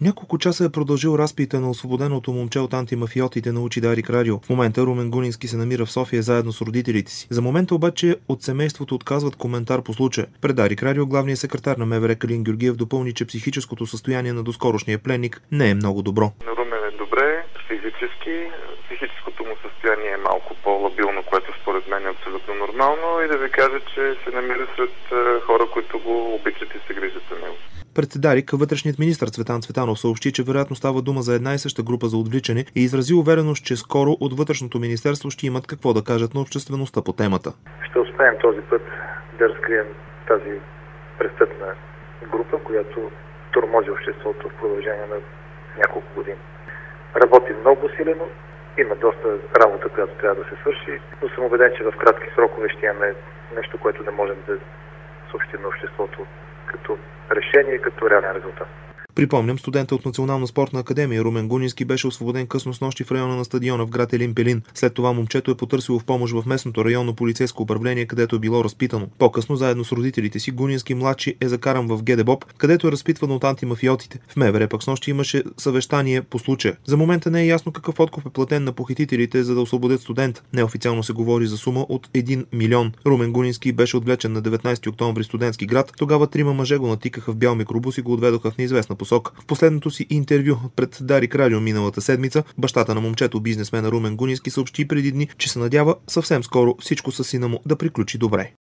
Няколко часа е продължил разпита на освободеното момче от антимафиотите, научи Дарик Радио. В момента Румен Гунински се намира в София заедно с родителите си. За момента обаче от семейството отказват коментар по случая. Пред Дарик Радио главният секретар на МВР Калин Георгиев допълни, че психическото състояние на доскорошния пленник не е много добро. Румен е добре, физически, психическото му състояние е малко по-лабилно, което според мен е абсолютно нормално, и да ви кажа, че се намира сред хора, които го обичат и се грижат за него. Пред Дарик вътрешният министър Цветан Цветанов съобщи, че вероятно става дума за една и съща група за отвличане и изрази увереност, че скоро от вътрешното министерство ще имат какво да кажат на обществеността по темата. Ще успеем този път да разкрием тази престъпна група, която тормози обществото в продължение на няколко години. Работим много усилено, има доста работа, която трябва да се свърши, но съм убеден, че в кратки срокове ще имаме нещо, което да можем да съобщим на обществото като решение и като реален резултат. Припомням, студента от Национална спортна академия Румен Гунински беше освободен късно снощи в района на стадиона в град Елин Пелин. След това момчето е потърсило в помощ в местното районно полицейско управление, където е било разпитано. По-късно, заедно с родителите си, Гунински младши е закаран в ГДБОП, където е разпитван от антимафиотите. В МВР пък снощи имаше съвещание по случая. За момента не е ясно какъв откуп е платен на похитителите, за да освободят студент. Неофициално се говори за сума от 1 милион. Румен Гунински беше отвлечен на 19 октомври в студентски град. Тогава трима мъже го натикаха в бял микробус и го отведоха в неизвестна посока. В последното си интервю пред Дарик Радио миналата седмица, бащата на момчето, бизнесмена Румен Гунински, съобщи преди дни, че се надява съвсем скоро всичко със сина му да приключи добре.